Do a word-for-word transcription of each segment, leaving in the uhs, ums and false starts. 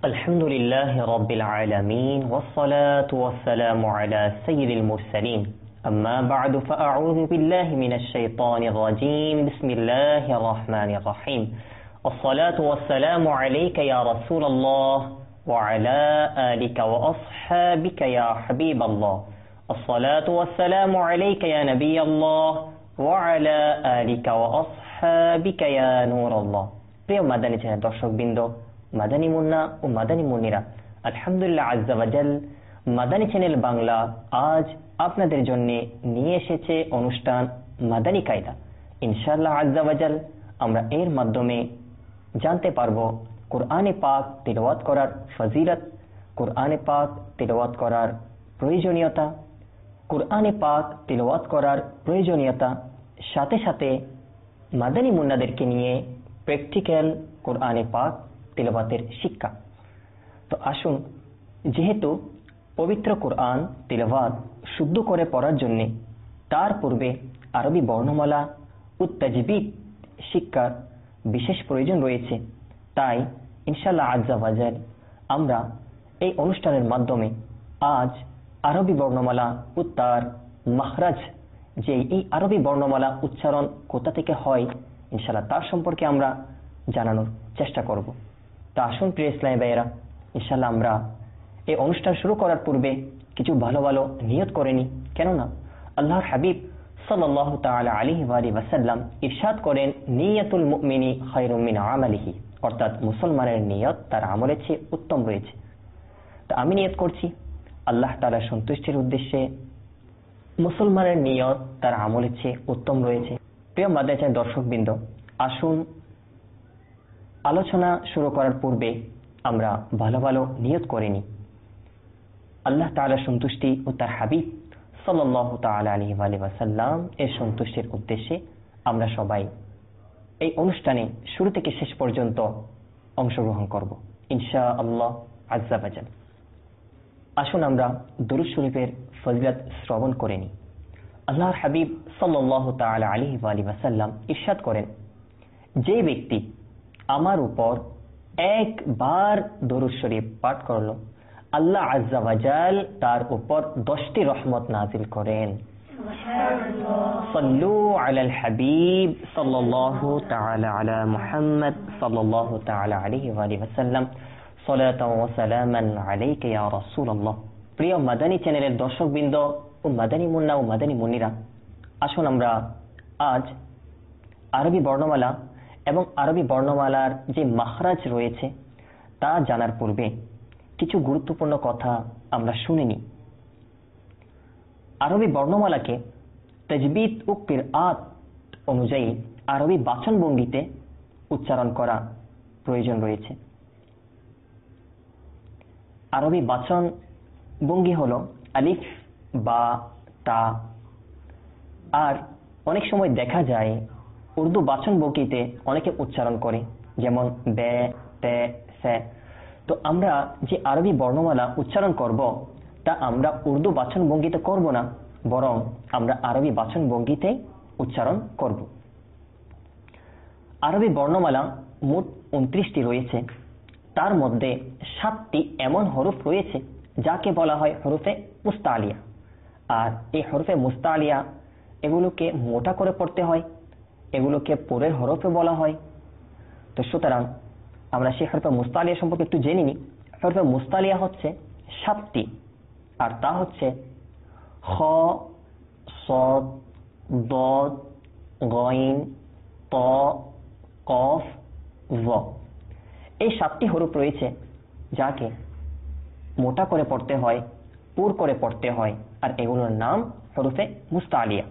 الحمد لله رب العالمين والصلاة والسلام على سيد المرسلين أما بعد فأعوذ بالله من الشيطان الرجيم بسم الله الرحمن الرحيم الصلاة والسلام عليك يا رسول الله وعلى آلك وأصحابك يا حبيب الله الصلاة والسلام عليك يا نبي الله وعلى آلك وأصحابك يا نور الله প্রিয় মাদানী চ্যানেল দর্শকবৃন্দ, মাদানী মুন্না ও মাদানী মুন্নিরা, আলহামদুলিল্লাহ আজ্জা ওয়াজাল মাদানী চ্যানেল বাংলা আজ আপনাদের জন্য নিয়ে এসেছে অনুষ্ঠান মাদানী কায়দা। ইনশাআল্লাহ আজ্জা ওয়াজাল আমরা এর মাধ্যমে জানতে পারবো কোরআনে পাক তিলাওয়াত করার ফজিলত, কোরআনে পাক তিলাওয়াত করার প্রয়োজনীয়তা, কোরআনে পাক তিলাওয়াত করার প্রয়োজনীয়তা সাথে সাথে মাদানী মুন্নাদেরকে নিয়ে প্র্যাকটিক্যাল কোরআনে পাক তিলাওয়াতের শিক্ষা। তো আসুন, যেহেতু পবিত্র কোরআন তিলাওয়াত শুদ্ধ করে পড়ার জন্য তার পূর্বে আরবি বর্ণমালা ও তাজবিদ শিক্ষার বিশেষ প্রয়োজন রয়েছে, তাই ইনশাআল্লাহ আজ্জা ওয়াজাল আমরা এই অনুষ্ঠানের মাধ্যমে আজ আরবি বর্ণমালা ও তার মাখরাজ, যে এই আরবি বর্ণমালা উচ্চারণ কোথা থেকে হয়, ইনশাআল্লাহ তার সম্পর্কে আমরা জানানোর চেষ্টা করব। তা আসুন প্রিয় ইসলামী ভাইয়েরা, ইনশাআল্লাহ আমরা এই অনুষ্ঠান শুরু করার পূর্বে কিছু ভালো ভালো নিয়ত করে নিই। কেননা আল্লাহর হাবিব সাল্লাল্লাহু তাআলা আলাইহি ওয়া আলিহি ওয়াসাল্লাম ইরশাদ করেন, নিয়াতুল মুমিনি খায়রুম মিন আমালিহি, অর্থাৎ মুসলমানের নিয়ত তার আমলের চেয়ে উত্তম রয়েছে। তা আমি নিয়ত করছি আল্লাহ তাআলার সন্তুষ্টির উদ্দেশ্যে মুসলমানের নিয়ত তার আমলের চেয়ে উত্তম রয়েছে। প্রিয় মাদানী চ্যানেল দর্শকবৃন্দ, আসুন আলোচনা শুরু করার পূর্বে আমরা ভালো ভালো নিয়ত করে নিই। আল্লাহ তাআলার সন্তুষ্টি ও তার হাবিব সাল্লাল্লাহু তাআলা আলাইহি ওয়া আলিহি ওয়াসাল্লাম এর সন্তুষ্টির উদ্দেশ্যে আমরা সবাই এই অনুষ্ঠানে শুরু থেকে শেষ পর্যন্ত অংশগ্রহণ করব ইনশাআল্লাহ আজ্জা ওয়াজাল। আসুন আমরা দুরূদ শরীফের ফজিলত শ্রবণ করে নিই। আল্লাহর হাবিব সাল্লাল্লাহু তাআলা আলাইহি ওয়া আলিহি ওয়াসাল্লাম ইরশাদ করেন, যে ব্যক্তি আমার উপর একবার দরুদ শরীফ পাঠ করলো, আল্লাহ আজ্জা ওয়াজাল তার উপর দশটি রহমত নাজিল করেন। সাল্লু আলাল হাবিব সাল্লাল্লাহু তাআলা আলা মুহাম্মদ সাল্লাল্লাহু তাআলা আলাইহি ওয়া আলিহি ওয়াসাল্লাম সালাতাও ওয়া সালামান আলাইকা ইয়া রাসূলুল্লাহ। প্রিয় মাদানী চ্যানেলের দর্শকবৃন্দ ও মাদানী মুন্না ও মাদানী মুন্নিরা, আসুন আমরা আজ আরবি বর্ণমালা এবং আরবি বর্ণমালার যে মাখরাজ রয়েছে তা জানার পূর্বে কিছু গুরুত্বপূর্ণ কথা আমরা শুনে নিই। আরবি বর্ণমালাকে তাজবিদ ও কিরাত অনুযায়ী আরবি বাচন ভঙ্গিতে উচ্চারণ করা প্রয়োজন রয়েছে। আরবি বাচন ভঙ্গি হলো আলিফ বা তা, আর অনেক সময় দেখা যায় উর্দু বাচন ভঙ্গিতে অনেকে উচ্চারণ করে, যেমন বে, তে, সে। তো আমরা যে আরবি বর্ণমালা উচ্চারণ করব তা আমরা উর্দু বাচন ভঙ্গিতে করব না, বরং আমরা আরবি বাচন ভঙ্গিতে উচ্চারণ করব। আরবি বর্ণমালা মোট উনত্রিশটি রয়েছে, তার মধ্যে সাতটি এমন হরফ রয়েছে যাকে বলা হয় হরফে মুস্তালিয়া। আর এই হরফে মুস্তালিয়া এগুলোকে মোটা করে পড়তে হয়, এগুলোকে পরের হরফে বলা হয়। তো সুতরাং আমরা সেই হরফে মুস্তালিয়া সম্পর্কে একটু জেনে নিই। হরফে মুস্তালিয়া হচ্ছে সাতটি, আর তা হচ্ছে খ, সদ, দদ, গইন, ত, কফ, জ। এই সাতটি হরফ রয়েছে যাকে মোটা করে পড়তে হয়, পুর করে পড়তে হয়, আর এগুলোর নাম হরফে মুস্তালিয়া।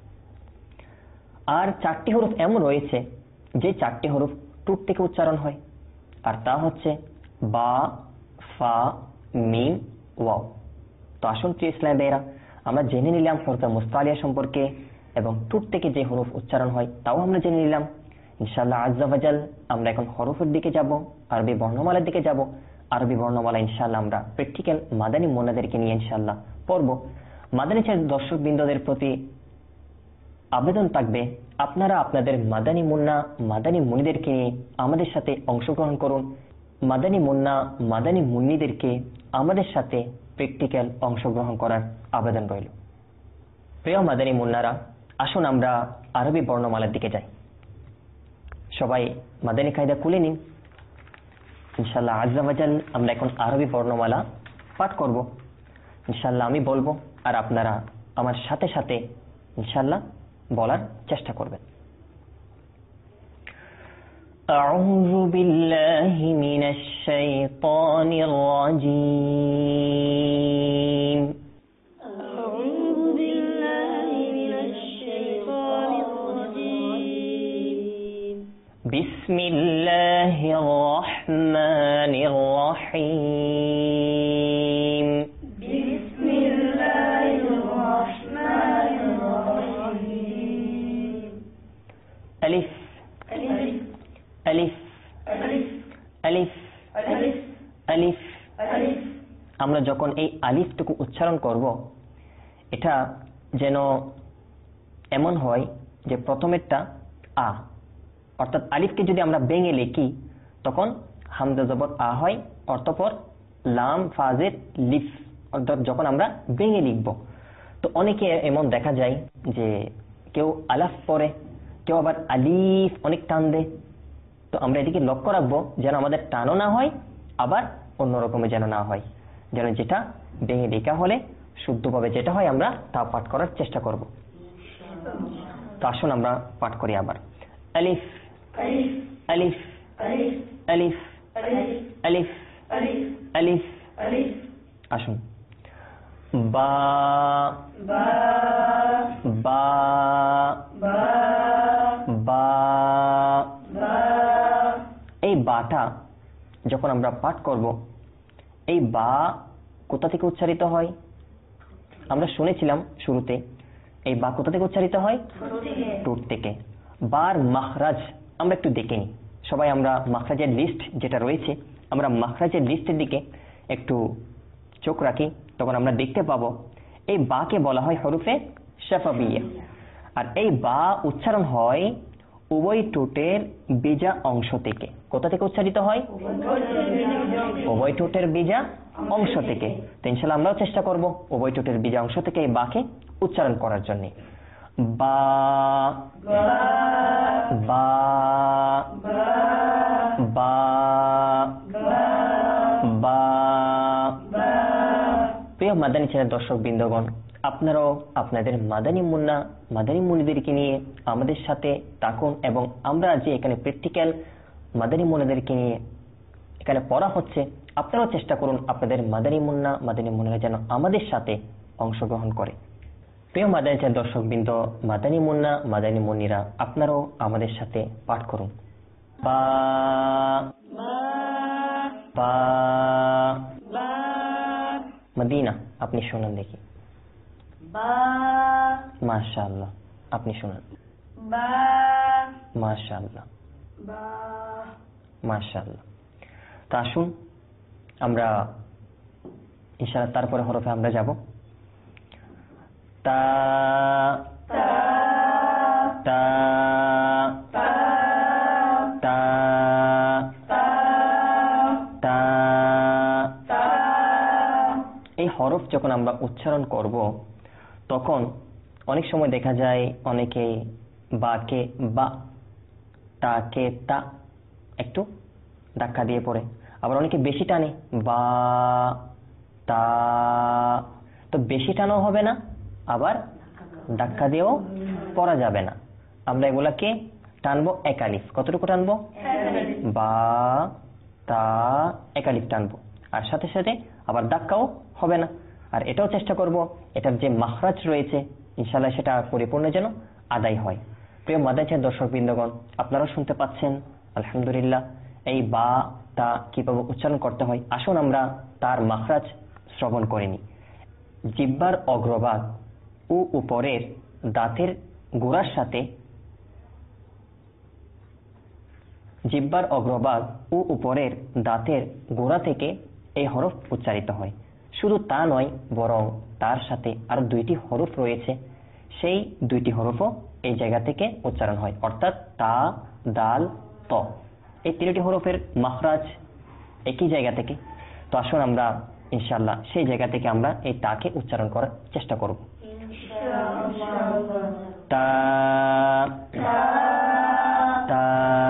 আর চারটি হরফ এমন রয়েছে যে চারটি হরফ টুট থেকে উচ্চারণ হয়, আর তা হচ্ছে বা, ফা, মিম, ওয়াও। তো আসুন প্রিয় ইসলামী ভাইয়েরা, আমরা জেনে নিলাম হরফে মুস্তালিয়া সম্পর্কে এবং টুট থেকে যে হরফ উচ্চারণ হয় তাও আমরা জেনে নিলাম। ইনশাআল্লাহ আজ্জা ওয়াজাল আমরা এখন হরফের দিকে যাব, আরবি বর্ণমালার দিকে যাব। আরবি বর্ণমালা ইনশাআল্লাহ আমরা প্র্যাকটিক্যাল মাদানী মুন্নাদেরকে নিয়ে ইনশাআল্লাহ পড়ব। মাদানী চ্যানেল দর্শকবৃন্দদের প্রতি আবেদন থাকবে, আপনারা আপনাদের মাদানী মুন্না মাদানী মুনিদেরকে নিয়ে আমাদের সাথে অংশগ্রহণ করুন মাদানী মুন্না মাদানী মুন্নিদেরকে আমাদের সাথে প্র্যাকটিক্যাল অংশগ্রহণ করার আবেদন রইল। প্রিয় মাদানী মুন্নারা, আসুন আমরা আরবি বর্ণমালার দিকে যাই। সবাই মাদানী কায়দা খুলে নিন। ইনশাআল্লাহ আজ্জা ওয়াজাল আমরা এখন আরবি বর্ণমালা পাঠ করব। ইনশাআল্লাহ আমি বলবো আর আপনারা আমার সাথে সাথে ইনশাআল্লাহ বলার চেষ্টা করবেন। আউযু বিল্লাহি মিনাশ শাইতানির রাজীম। আউযু বিল্লাহি মিনাশ শাইতানির রাজীম। বিসমিল্লাহির রাহমানির রাহিম। ألف ألف ألف ألف আমরা যখন এই আলিফটুকু উচ্চারণ করব, এটা যেন এমন হয় যে প্রথমেরটা আ, অর্থাৎ আলিফকে যদি আমরা ভেঙে লিখি তখন হামজা জবর আ হয়, অর্থপর লাম ফাজের লিফ, অর্থাৎ যখন আমরা ভেঙে লিখব। তো অনেকে এমন দেখা যায় যে কেউ আলাফ পড়ে, কেউ আবার আলিফ অনেক টান দেয়। তো আমরা এদিকে লক্ষ্য রাখবো যেন আমাদের টানও না হয়, আবার অন্যরকমের যেন না হয়, যেন যেটা ভেঙে লেখা হলে শুদ্ধভাবে যেটা হয় আমরা তা পাঠ করার চেষ্টা করব। তো আসুন আমরা পাঠ করি আবার। আলিফ আলিফ আলিফ আলিফ আলিফ। আসুন। বা বা বা বা। এই বাটা যখন আমরা পাঠ করব, এই বা কোথা থেকে উচ্চারিত হয়? আমরা শুনেছিলাম শুরুতে, এই বা কোথা থেকে উচ্চারিত হয়? ঠোঁট থেকে। বার মাখরাজ আমরা একটু দেখে নিই সবাই। আমরা মাখরাজের লিস্ট যেটা রয়েছে, আমরা মাখরাজের লিস্টের দিকে একটু চোখ রাখি, তখন আমরা দেখতে পাবো এই বাকে বলা হয় হরফে শাফাবিয়া। আর এই বা উচ্চারণ হয় উভয় ঠোঁটের বেজা অংশ থেকে। কোথা থেকে উচ্চারিত হয়? উভয় ঠোঁটের বেজা অংশ থেকে। তো ইনশাআল্লাহ আমরাও চেষ্টা করব উভয় ঠোঁটের বেজা অংশ থেকে এই বাকে উচ্চারণ করার জন্য। বা বা বা বা। প্রিয় মাদানী চ্যানেল দর্শক বৃন্দগণ, আপনারাও আপনাদের মাদানী মুন্না মাদানী মুন্নিদেরকে নিয়ে আমাদের সাথে থাকুন, এবং আমরা যে এখানে প্র্যাকটিক্যাল মাদানী মুন্নাদেরকে নিয়ে এখানে পড়া হচ্ছে, আপনারাও চেষ্টা করুন আপনাদের মাদানী মুন্না মাদানী মুন্নিরা যেন আমাদের সাথে অংশগ্রহণ করে। প্রিয় মাদানী চ্যানেল দর্শক বৃন্দ, মাদানী মুন্না মাদানী মুন্নিরা আপনারাও আমাদের সাথে পাঠ করুন। বা বা। মদিনা আপনি শুনুন দেখি। মাশাআল্লাহ, আপনি শুনুন। মাশাআল্লাহ মাশাআল্লাহ। তো আসুন আমরা ইনশাআল্লাহ তারপরে হরফে আমরা যাব। তা তা তা তা তা। এই হরফ যখন আমরা উচ্চারণ করব, তখন অনেক সময় দেখা যায় অনেকে বাকে বা, তাকে তা একটু ধাক্কা দিয়ে পড়ে, আবার অনেকে বেশি টানে বা তা। তো বেশি টানও হবে না, আবার ধাক্কা দিয়েও পড়া যাবে না। আমরা এগুলাকে টানবো একালিফ। কতটুকু টানবো? বা তা একালিফ টানবো, আর সাথে সাথে আবার ধাক্কাও হবে না। আর এটাও চেষ্টা করব এটার যে মাখরাজ রয়েছে ইনশাআল্লাহ সেটা পরিপূর্ণ যেন আদায় হয়। প্রিয় মাদানী দর্শক বৃন্দগণ, আপনারাও শুনতে পাচ্ছেন আলহামদুলিল্লাহ এই বা তা কিভাবে উচ্চারণ করতে হয়। আসুন আমরা তার মাখরাজ শ্রবণ করে নিই। জিহ্বার অগ্রভাগ ও উপরের দাঁতের গোড়ার সাথে জিহ্বার অগ্রভাগ ও উপরের দাঁতের গোড়া থেকে এই হরফ উচ্চারিত হয়। শুধু তা নয়, বরং তার সাথে আরো দুইটি হরফ রয়েছে, সেই দুইটি হরফও এই জায়গা থেকে উচ্চারণ হয়, অর্থাৎ তা দাল ত। এই তিনটি হরফের মাখরাজ একই জায়গা থেকে। তো আসুন আমরা ইনশাআল্লাহ সেই জায়গা থেকে আমরা এই তাকে উচ্চারণ করার চেষ্টা করব। তা তা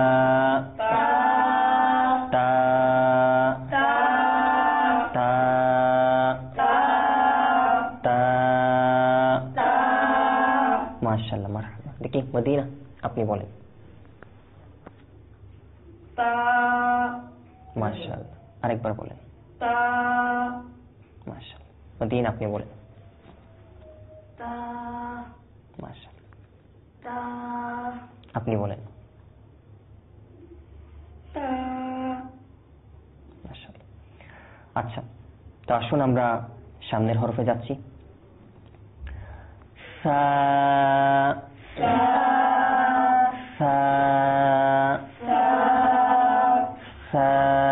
তা তা তা মাশাআল্লাহ মারহাবা। দেখি মদিনা আপনি বলেন। তা মাশাআল্লাহ, আরেকবার বলেন। তা মাশাআল্লাহ। মদিনা আপনি বলেন। তা মাশাআল্লাহ। তা আপনি বলেন। তা মাশাআল্লাহ। আচ্ছা, তো আসুন আমরা সামনের হরফে যাচ্ছি। সা সা সা সা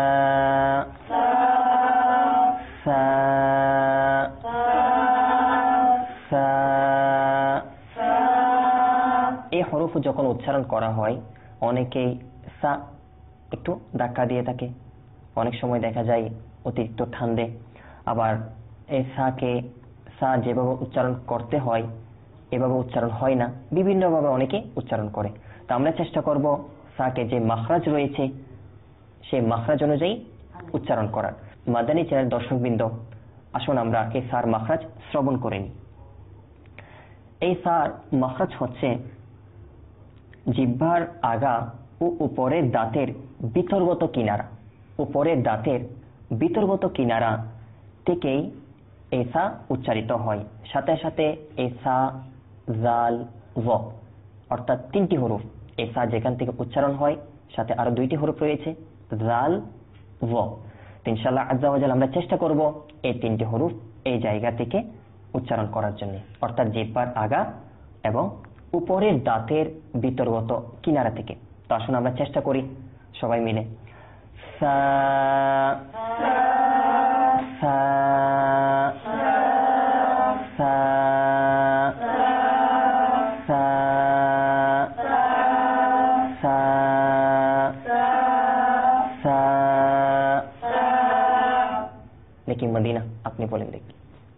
সা সা। এই হরফ যখন উচ্চারণ করা হয় অনেকেই সা একটু ধাক্কা দিয়ে থাকে, অনেক সময় দেখা যায় অতিরিক্ত টান দেয়। আবার এই সাকে সা যেভাবে উচ্চারণ করতে হয় এভাবে উচ্চারণ হয় না, বিভিন্নভাবে অনেকে উচ্চারণ করে। তো আমরা চেষ্টা করব সাকে যে মাখরাজ রয়েছে সেই মাখরাজ অনুযায়ী উচ্চারণ করার। মাদানী চ্যানেল দর্শকবৃন্দ, আসুন আমরা এই সার মাখরাজ শ্রবণ করে নিই। এই সার মাখরাজ হচ্ছে জিহ্বার আগা ও উপরের দাঁতের বিতর্গত কিনারা, উপরের দাঁতের বিতর্গত কিনারা থেকেই এই সা উচ্চারিত হয়। সাথে সাথে এই সা, জাল, জ অর্থাৎ তিনটি হরফ এই সা যেখান থেকে উচ্চারণ হয়, সাথে আরো দুইটি হরফ রয়েছে জাল, জ। ইনশাআল্লাহ আজ্জা ওয়া জাল আমরা চেষ্টা করব এই তিনটি হরফ এই জায়গা থেকে উচ্চারণ করার জন্য, অর্থাৎ জিহ্বার আগা এবং উপরের দাঁতের বিতর্গত কিনারা থেকে। তো আসুন আমরা চেষ্টা করি সবাই মিলে। সা সা সা সা সা সা। দেখি মদিনা আপনি বলেন দেখি।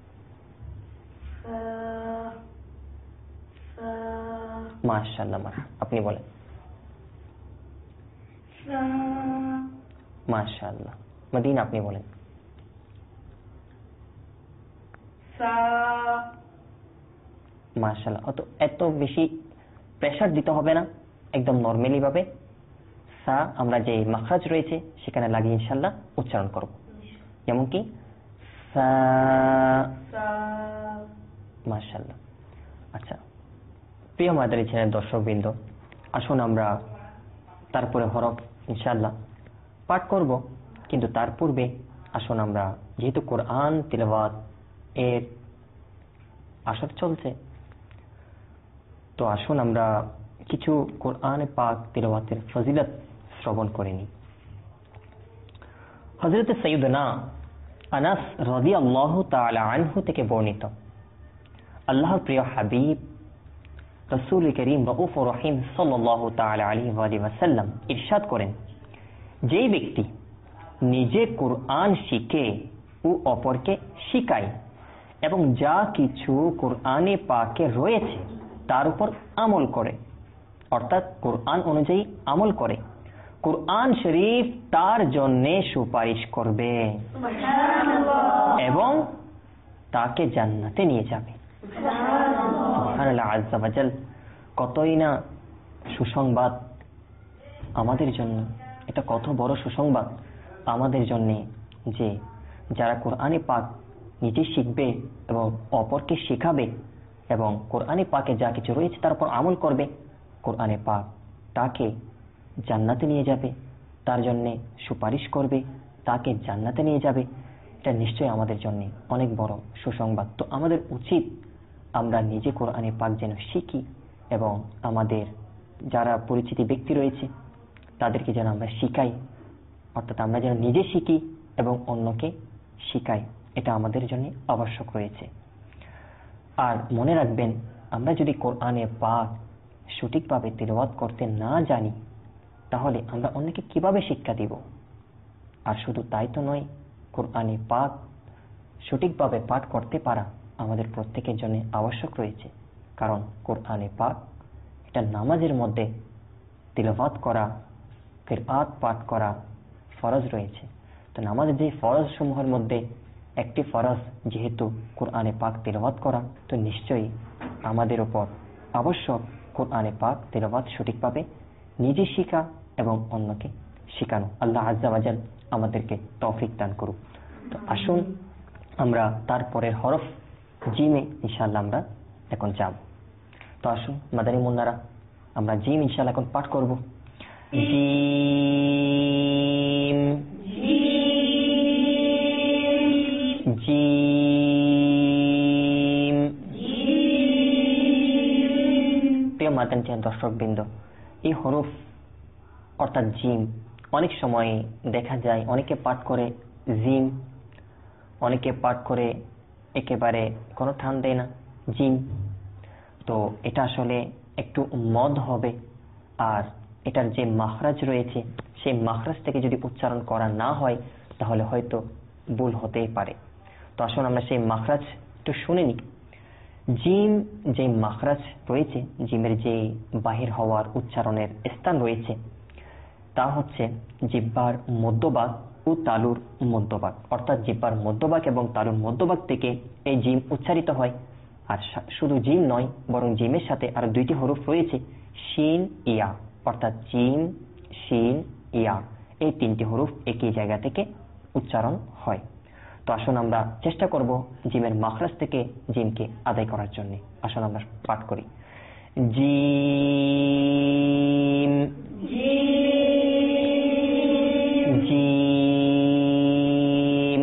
মাশাআল্লাহ মারহাবা, আপনি বলেন। মাশাআল্লাহ। মদিনা আপনি বলেন। মাশাআল্লাহ। অত এত বেশি প্রেসার দিতে হবে না, একদম নরমালি ভাবে সা আমরা যে মাখরাজ রয়েছে সেখানে লাগিয়ে ইনশাআল্লাহ উচ্চারণ করব। যেমন কি সা। মাশাআল্লাহ। আচ্ছা প্রিয় মাদানী চ্যানেল দর্শকবৃন্দ, আসুন আমরা তারপরে হরফ ইনশাআল্লাহ পাঠ করব, কিন্তু তার পূর্বে আসুন আমরা, যেহেতু কোরআন তিলাওয়াত এর আসর চলছে, তো আসুন আমরা কিছু কোরআন পাক তিলাওয়াতের ফজিলত শ্রবণ করে নিই। হযরত সাইয়্যিদনা আনাস রাদিয়াল্লাহু তাআলা আনহু থেকে বর্ণিত, আল্লাহর প্রিয় হাবিব রাসূল করিম রাউফুর রহিম সাল্লাল্লাহু তাআলা আলাইহি ওয়া সাল্লাম ইরশাদ করেন, যেই ব্যক্তি নিজে কোরআন শিখে ও অপরকে শিখায় এবং যা কিছু কোরআনে পাকে রয়েছে তার উপর আমল করে, অর্থাৎ কোরআন অনুযায়ী আমল করে, কোরআন শরীফ তার জন্য সুপারিশ করবে এবং তাকে জান্নাতে নিয়ে যাবে। সুবহানাল্লাহ আযজা ওয়া জাল। কতই না সুসংবাদ আমাদের জন্য, এটা কত বড় সুসংবাদ আমাদের জন্য যে যারা কোরআনে পাক নিজে শিখবে এবং অপরকে শেখাবে এবং কোরআনে পাকে যা কিছু রয়েছে তার উপর আমল করবে, কোরআনে পাক তাকে জান্নাতে নিয়ে যাবে, তার জন্য সুপারিশ করবে, তাকে জান্নাতে নিয়ে যাবে। এটা নিশ্চয়ই আমাদের জন্য অনেক বড় সুসংবাদ। তো আমাদের উচিত আমরা নিজে কোরআনে পাক যেন শিখি এবং আমাদের যারা পরিচিত ব্যক্তি রয়েছে তাদেরকে যেন আমরা শিখাই, অর্থাৎ আমরা যেন নিজে শিখি এবং অন্যকে শিখাই, এটা আমাদের জন্য আবশ্যক রয়েছে। আর মনে রাখবেন, আমরা যদি কোরআনে পাক সঠিকভাবে তিলাওয়াত করতে না জানি তাহলে আমরা অন্যকে কিভাবে শিক্ষা দিব? আর শুধু তাই তো নয়, কোরআনে পাক সঠিকভাবে পাঠ করতে পারা আমাদের প্রত্যেকের জন্য আবশ্যক রয়েছে। কারণ কোরআনে পাক এটা নামাজের মধ্যে তিলাওয়াত করা, কিরাত পাঠ করা ফরজ রয়েছে। তো নামাজের যে ফরজ সমূহের মধ্যে একটি ফরজ যেহেতু কোরআনে পাক তিলাওয়াত করা, তো নিশ্চয়ই আমাদের উপর আবশ্যক কোরআনে পাক তিলাওয়াত সঠিকভাবে নিজে শিখা এবং অন্যকে শেখানো। আল্লাহ আজ্জা ওয়া জাল আমাদেরকে তৌফিক দান করুক। তো আসুন আমরা তারপরের হরফ জিমে ইনশাআল্লাহ আমরা এখন যাব। তো আসুন মাদানী মুন্নারা, আমরা জিম ইনশাআল্লাহ এখন পাঠ করব। জিম জিম। প্রিয় মাদানী দর্শক বৃন্দ, এই হরফ অর্থাৎ জিম অনেক সময় দেখা যায় অনেকে পাঠ করে জিম, অনেকে পাঠ করে একেবারে কোনো ঠান দেয় না জিম। তো এটা আসলে একটু মদ হবে, আর এটার যে মাখরাজ রয়েছে সেই মাখরাজ থেকে যদি উচ্চারণ করা না হয় তাহলে হয়তো ভুল হতেই পারে। তো আসুন আমরা সেই মাখরাজ একটু শুনে নিই। জিম যে মাখরাজ রয়েছে, জিমের যে বাহির হওয়ার উচ্চারণের স্থান রয়েছে তা হচ্ছে জিহ্বার মধ্যভাগ ও তালুর মধ্যভাগ, অর্থাৎ জিহ্বার মধ্যভাগ এবং তালুর মধ্যভাগ থেকে এই জিম উচ্চারিত হয়। আর শুধু জিম নয়, বরং জিমের সাথে আরো দুইটি হরফ রয়েছে, শিন ইয়া, অর্থাৎ জিম শিন ইয়া, এই তিনটি হরফ একই জায়গা থেকে উচ্চারণ হয়। তো আসুন আমরা চেষ্টা করব জিমের মাখরাজ থেকে জিমকে আদায় করার জন্য। আসুন আমরা পাঠ করি। জিম জিম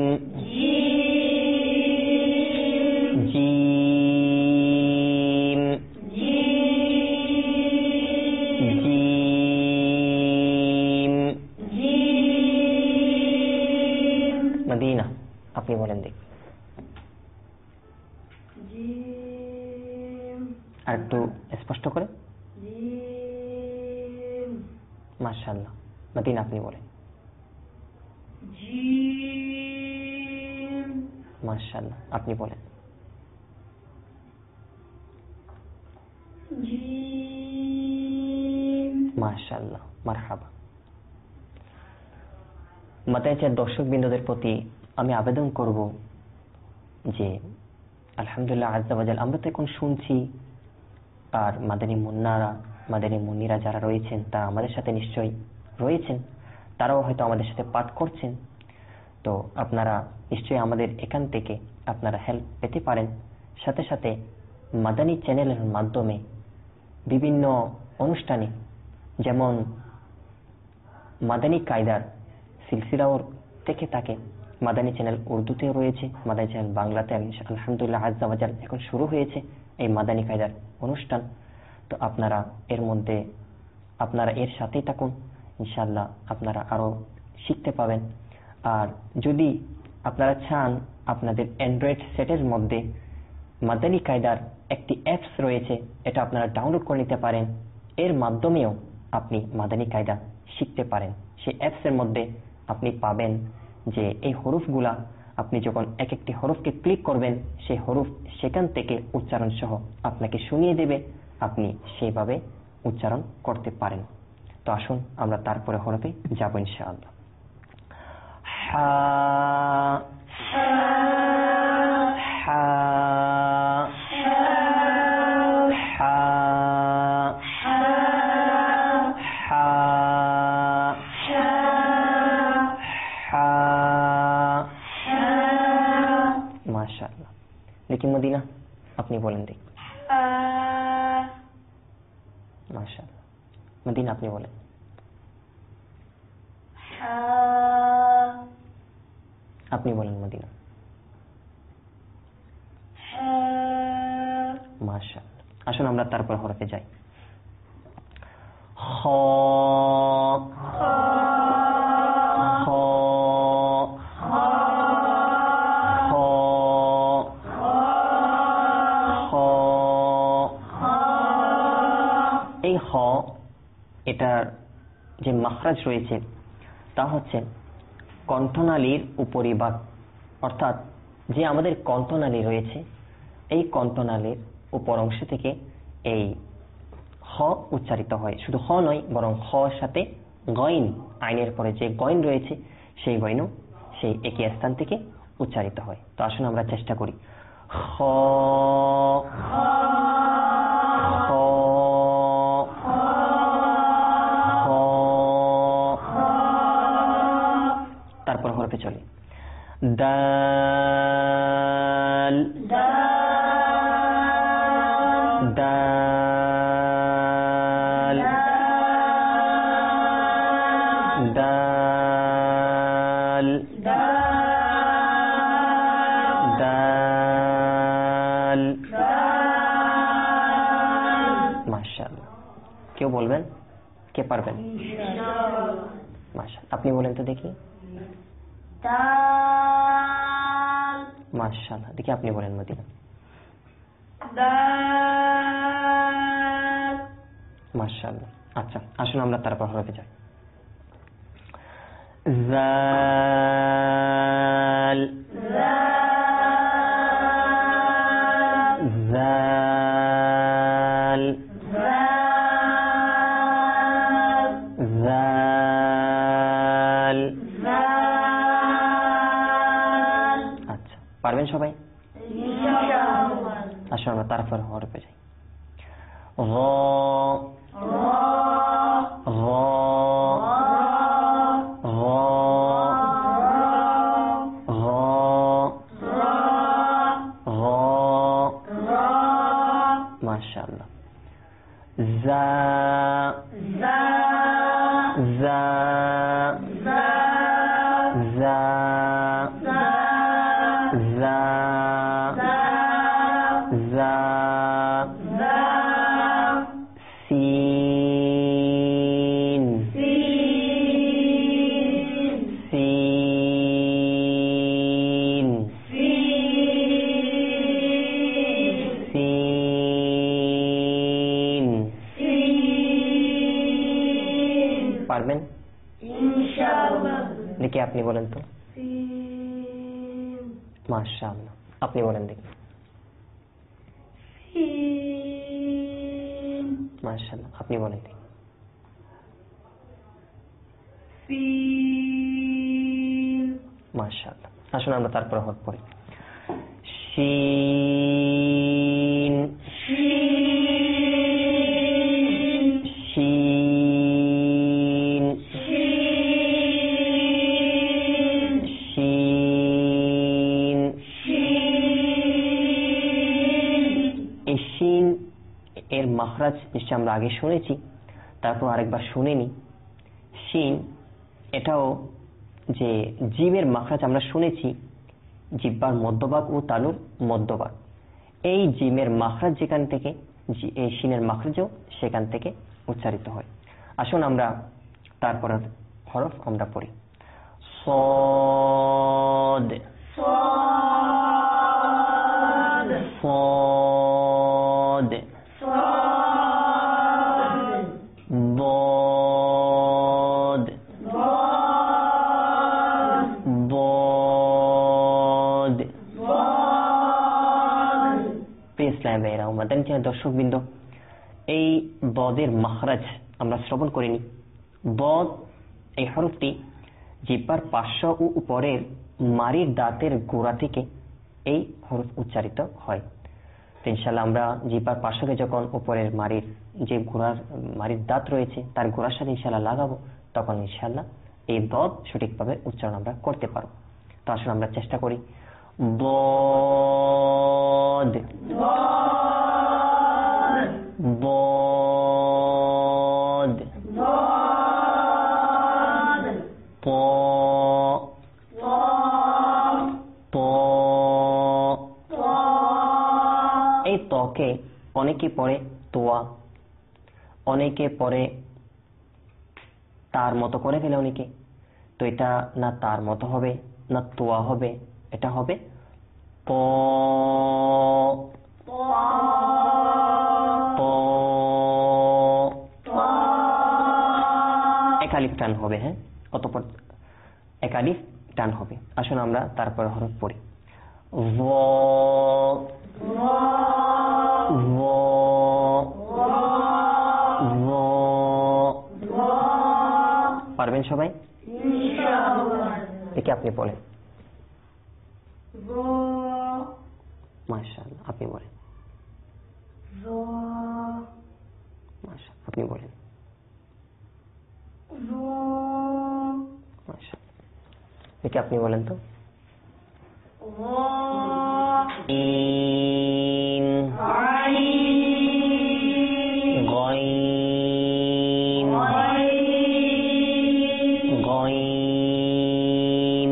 জিম জিম। মদিনা আপনি বলেন দেখ আর একটু স্পষ্ট করে। মাশাআল্লাহ। মদিনা আপনি বলেন। মাশাআল্লাহ আপনি বলেন। মাশাআল্লাহ, মারহাবা। মাতায়ের দর্শক বিন্দুদের প্রতি আমি আবেদন করব যে আলহামদুলিল্লাহ আজ্জা ওয়া জাল আমরা তো এখন শুনছি, আর মাদানী মুন্নারা মাদানী মুন্নিরা যারা রয়েছেন তারা আমাদের সাথে নিশ্চয়ই রয়েছেন, তারাও হয়তো আমাদের সাথে পাঠ করছেন। তো আপনারা নিশ্চয়ই আমাদের এখান থেকে আপনারা হেল্প পেতে পারেন। সাথে সাথে মাদানী চ্যানেলের মাধ্যমে বিভিন্ন অনুষ্ঠানে, যেমন মাদানী কায়দার সিলসিলাও থেকে থাকে, মাদানী চ্যানেল উর্দুতেও রয়েছে, মাদানী চ্যানেল বাংলাতে আলহামদুলিল্লাহ আজ্জা ওয়া জাল এখন শুরু হয়েছে এই মাদানী কায়দার অনুষ্ঠান। তো আপনারা এর মধ্যে আপনারা এর সাথেই থাকুন, ইনশাআল্লাহ আপনারা আরো শিখতে পাবেন। আর যদি আপনারা চান, আপনাদের অ্যান্ড্রয়েড সেটের মধ্যে মাদানী কায়দার একটি অ্যাপস রয়েছে, এটা আপনারা ডাউনলোড করে নিতে পারেন। এর মাধ্যমেও আপনি মাদানী কায়দা শিখতে পারেন। সেই অ্যাপসের মধ্যে আপনি পাবেন যে এই হরফগুলা আপনি যখন এক একটি হরফকে ক্লিক করবেন, সেই হরফ সেখান থেকে উচ্চারণ সহ আপনাকে শুনিয়ে দেবে, আপনি সেইভাবে উচ্চারণ করতে পারেন। তো আসুন আমরা তারপরে হরফে যাব ইনশাআল্লাহ। হা হা হা হা হা। মাশাআল্লাহ। लेकिन मदीना আপনি বলেন দেখ। মাশাআল্লাহ। মদিনা আপনি বলেন। আপনি বলেন মদিনা। মাশাআল্লাহ। আসুন আমরা তারপর হরফে যাই। খ খ খ এই খ এটার যে মাখরাজ রয়েছে তা হচ্ছে কণ্ঠনালীর উপরিভাগ, অর্থাৎ যে আমাদের কণ্ঠনালী রয়েছে এই কণ্ঠনালীর উপর অংশ থেকে এই হ উচ্চারিত হয়। শুধু হ নয়, বরং হ সাথে গইন, আইনের পরে যে গইন রয়েছে সেই গইনও সেই একই স্থান থেকে উচ্চারিত হয়। তো আসুন আমরা চেষ্টা করি। খ তারপর হরফে চলে দাল দাল দাল দাল। মাশাআল্লাহ। কেউ বলবেন? কে পারবেন? মাশাআল্লাহ। আপনি বলেন তো দেখি। মাশাআল্লাহ। দেখি আপনি বলেন মদিনা। মাশাআল্লাহ। আচ্ছা, আসুন আমরা তারপর হরফে যাই। জাল জাল জাল। আচ্ছা, পারবেন সবাই? আসুন আমরা তারপর হরফে যাই। র র মাশাআল্লাহ। জা জা জা জা জা জা। সিন সিন সিন। পারবেন ইনশাআল্লাহ? দেখি আপনি বলেন তো। মাশাআল্লাহ। আপনি বলেন দেখি। মাশাআল্লাহ। আপনি বলেন দেখি। মাশাআল্লাহ। আসুন আমরা তারপর হরফ পড়ি। শিন শিন শিন। এই শিন এর মাখরাজ নিশ্চয় আমরা আগে শুনেছি, তারপর আরেকবার শুনিনি। শিন এটাও যে জিভের মাখরাজ আমরা শুনেছি, জিহ্বার মধ্যভাগ ও তালুর মধ্যভাগ। এই জিমের মাখরাজ যেখান থেকে, এই শিনের মাখরাজও সেখান থেকে উচ্চারিত হয়। আসুন আমরা তারপর হরফ আমরা পড়ি। صاد صاد صاد ضاد ضاد ইসলাম ভাইরা ও মাদানী চ্যানেল দর্শকবৃন্দ, এই বদের মাখরাজ আমরা শ্রবণ করিনি। বদ এই হরফটি জিহ্বার পার্শ্ব ও উপরের মাড়ির দাঁতের গোড়া থেকে এই হরফ উচ্চারিত হয়। তো ইনশাআল্লাহ আমরা জিহ্বার পার্শ্বকে যখন উপরের মাড়ির যে গোড়ার মাড়ির দাঁত রয়েছে তার গোড়ার সাথে ইনশাআল্লাহ লাগাবো, তখন ইনশাআল্লাহ এই বদ সঠিকভাবে উচ্চারণ আমরা করতে পারবো। তো আসলে আমরা চেষ্টা করি। বদ বদ প প। এই তকে অনেকে পড়ে তোয়া, অনেকে পড়ে তার মতো করে ফেলে অনেকে। তো এটা না তার মতো হবে না তোয়া হবে, এটা হবে প প। এক আলিফ টান হবে, হ্যাঁ, অতঃপর এক আলিফ টান হবে। আসুন আমরা তারপর হরফ পড়ি। য য য পারবেন সবাই? দেখি আপনি বলেন। মাশাআল্লাহ, আপনি বলেন। মাশাআল্লাহ, আপনি বলেন। মাশাআল্লাহ, দেখি আপনি বলেন তো। ইন গইন গইন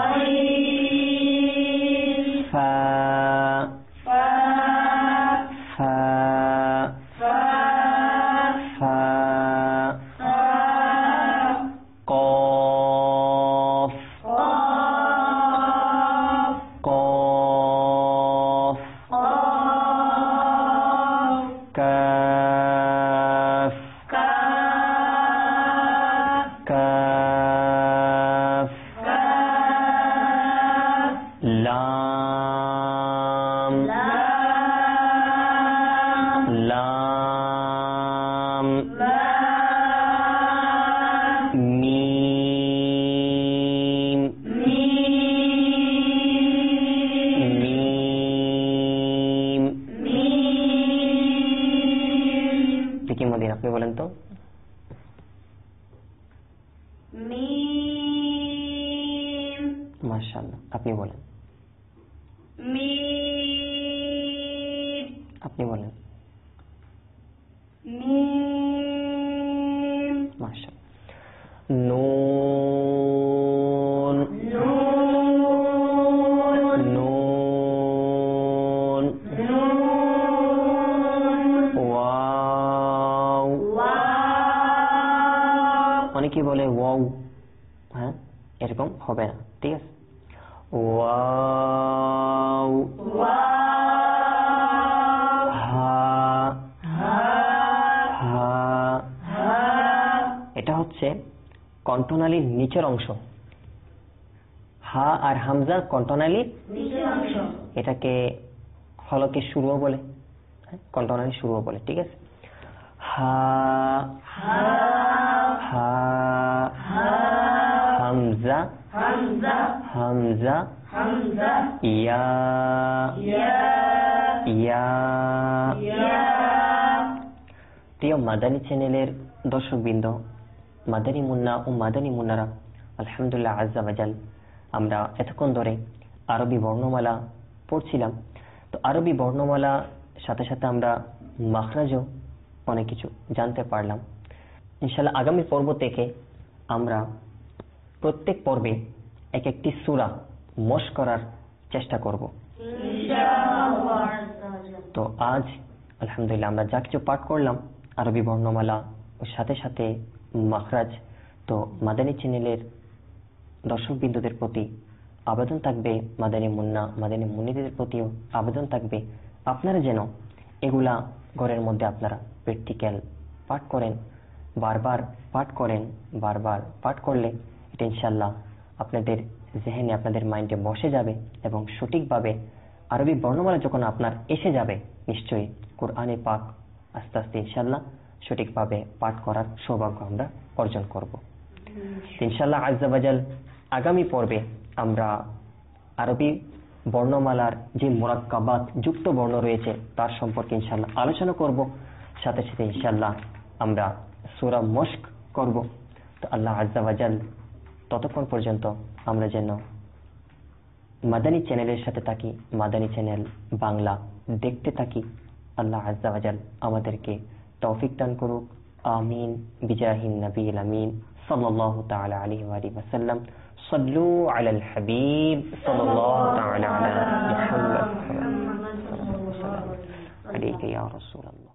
ফা ফা ফা কফ কফ কাফ কাফ লাম লাম মিম মিম দেখি মদিন, আপনি বলেন তো। মিম মাশাআল্লাহ, আপনি বলেন। মিম আপনি বলেন। মিম মাশাআল্লাহ। নুন নুন নুন ওয়াও অনেকে বলে ওয়াও, হ্যাঁ এরকম হবে না, ঠিক আছে। ওয়াও হা হা এটা হচ্ছে কণ্ঠনালীর নিচের অংশ। হা আর হামজা কণ্ঠনালীর নিচের অংশ, এটাকে হলকের শুরুও বলে, কণ্ঠনালীর শুরুও বলে, ঠিক আছে। হা হা হা হামজা হামজা হামজা হামজা ইয়া ইয়া ইয়া ইয়া। প্রিয় মাদানী চ্যানেলের দর্শকবৃন্দ, মাদানী মুন্না ও মাদানী মুন্নারা, আলহামদুলিল্লাহ আজ্জা ওয়াজাল আমরা এতক্ষণ ধরে আরবি বর্ণমালা পড়ছিলাম। তো আরবি বর্ণমালা সাথে সাথে আমরা মাখরাজও অনেক কিছু জানতে পারলাম। ইনশাআল্লাহ আগামী পর্ব থেকে আমরা প্রত্যেক পর্বে এক একটি সূরা মশক করার চেষ্টা করব। তো আজ আলহামদুলিল্লাহ আমরা যা কিছু পাঠ করলাম আরবি বর্ণমালা ও সাথে সাথে মাখরাজ, তো মাদানী চ্যানেলের দর্শকবৃন্দদের প্রতি আবেদন থাকবে, মাদানী মুন্না মাদানী মুন্নিদের প্রতিও আবেদন থাকবে, আপনারা যেন এগুলা ঘরের মধ্যে আপনারা প্র্যাকটিক্যাল পাঠ করেন, বারবার পাঠ করেন। বারবার পাঠ করলে এটা ইনশাআল্লাহ আপনাদের জেহেনে আপনাদের মাইন্ডে বসে যাবে এবং সঠিকভাবে আরবি বর্ণমালা যখন আপনার এসে যাবে নিশ্চয়ই কোরআনে পাক আস্তে আস্তে ইনশাআল্লাহ সঠিকভাবে পাঠ করার সৌভাগ্য আমরা অর্জন করব ইনশাআল্লাহ আজ্জা ওয়াজাল। আগামী পর্বে আমরা আরবি বর্ণমালার যে মুরাক্কাবাত যুক্ত বর্ণ রয়েছে তার সম্পর্কে ইনশাআল্লাহ আলোচনা করব, সাথে সাথে ইনশাআল্লাহ আমরা সূরা মশক করব। তো আল্লাহ আজ্জা ওয়াজাল ততক্ষণ পর্যন্ত আমরা যেন মাদানী চ্যানেলের সাথে থাকি, মাদানী চ্যানেল বাংলা দেখতে থাকি। আল্লাহ আজ্জা ওয়াজাল আমাদেরকে তৌফিক দান করুক, আমিন বিজাহিন নবীল আমিন সাল্লাল্লাহু তাআলা আলাইহি ওয়া আলিহি ওয়াসাল্লাম। সাল্লু আলাল হাবিব সাল্লাল্লাহু তাআলা আলা মুহাম্মদ সাল্লাল্লাহু আলাইহি ওয়া সাল্লাম। আলাইকা ইয়া রাসূলুল্লাহ।